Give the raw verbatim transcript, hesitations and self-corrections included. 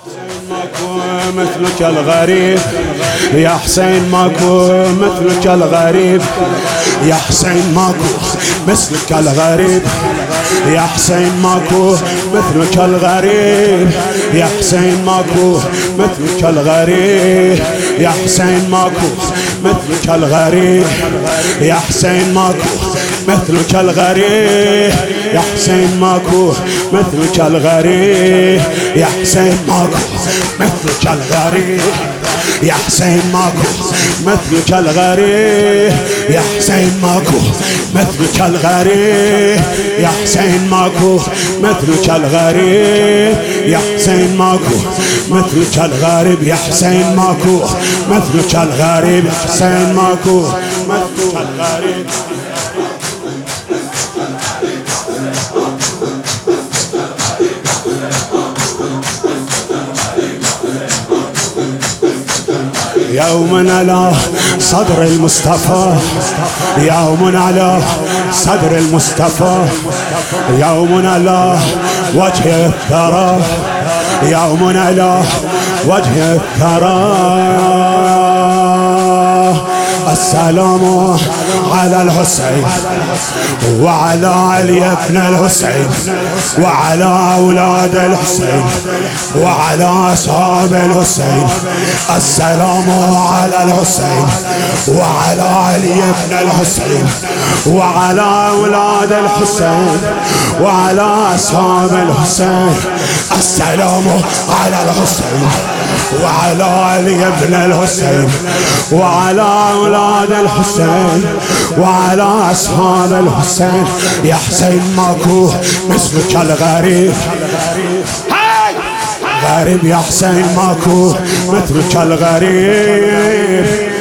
ماكو مثلك الغريب يا حسين، ماكو مثلك الغريب يا حسين، ماكو مثلك الغريب يا حسين، ماكو مثلك الغريب يا حسين، ماكو مثلك الغريب يا حسين، ماكو مثلك الغريب يا حسين، ماكو مثلك الغريب يا حسين، ماكو مثلك الغريب يا حسين، ماكو مثلك الغريب يا حسين، ماكو مثلك الغريب يا حسين، ماكو مثلك الغريب يا حسين، ماكو مثلك الغريب يا حسين، ماكو مثلك الغريب يا حسين، ماكو مثلك الغريب يا حسين، ماكو مثلك الغريب. يوم على صدر المصطفى، يوم على صدر المصطفى، يوم على وجه الثرى، يوم على وجه الثرى. السلام على الحسين وعلى علي بن الحسين وعلى أولاد الحسين وعلى أصحاب الحسين. السلام على الحسين وعلى علي بن الحسين وعلى أولاد الحسين وعلى أصحاب الحسين. السلام على الحسين وعلى علي بن الحسين وعلى أولاد الحسين وعلى أصحاب الحسين. يا حسين ماكو مثلك الغريب، غريب يا حسين، ماكو مثلك الغريب.